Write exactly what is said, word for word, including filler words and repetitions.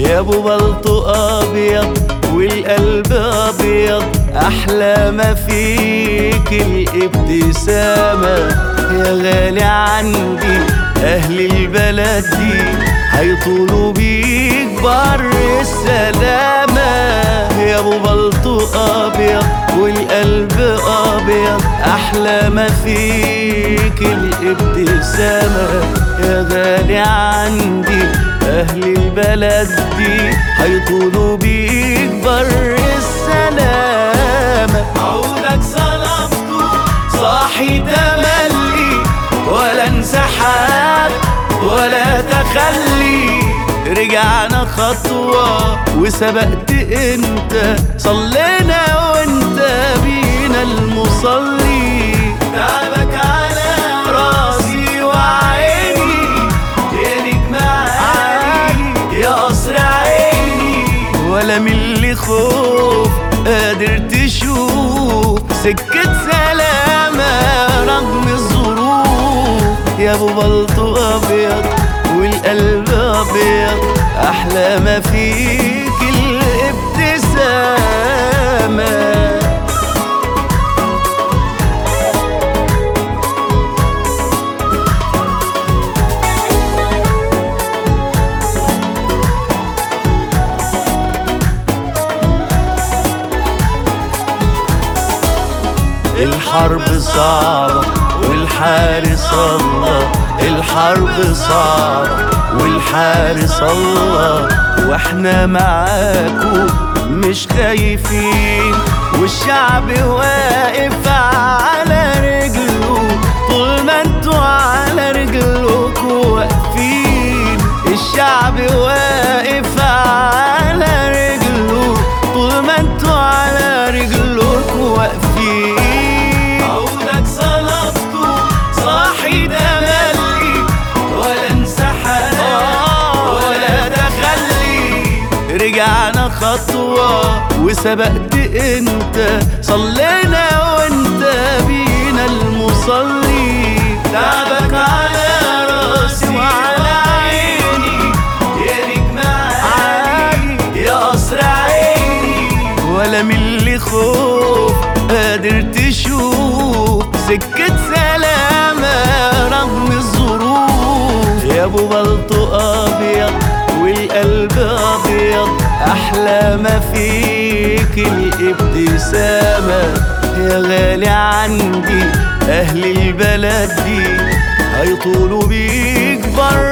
يا ابو بلطو ابيض والقلب ابيض، احلى ما فيك الابتسامة. يا غالي عندي اهل البلد دي هيطولوا بيك بر السلامة. يا ابو بلطو ابيض والقلب ابيض، احلى ما فيك الابتسامة. يا غالي عندي اهل البلد دي هيطولوا بيك بر السلامة. عودك صلبته صاحي تملي، ولا انسحاب ولا تخلي. رجعنا خطوة وسبقت انت، صلينا وانت بينا المصلي. تعبك على راسي وعيني، يا نجم عالي يا قصر عيني. ولا من اللي خوف قادر تشوف سكة سلامة رغم الظروف. يا ابو بلطو ابيض والقلب ابيض، احلى ما فيك الابتسامة. الحرب صعبة والحارس الله، الحرب صعبة والحارس الله. واحنا معاكو مش خايفين، والشعب واقف على رجله طول ما انتوا على رجلكوا واقفين. الشعب واقف على رجله طول ما انتوا على رجلكوا واقفين. عودك صلبته صاحي تملي، ولا انسحاب ولا تخلي. رجعنا خطوة وسبقت انت، صلينا وانت بينا المصلي. تعبك على راسي وعلى عيني، يا نجم عالي يا قصر عيني. ولا من اللي خوف قادر تشوف سكة سلامة رغم الظروف. يا ابو بلطو ابيض والقلب ابيض، احلى ما فيك الابتسامة. يا غالي عندي اهل البلد دي هيطولوا بيك بر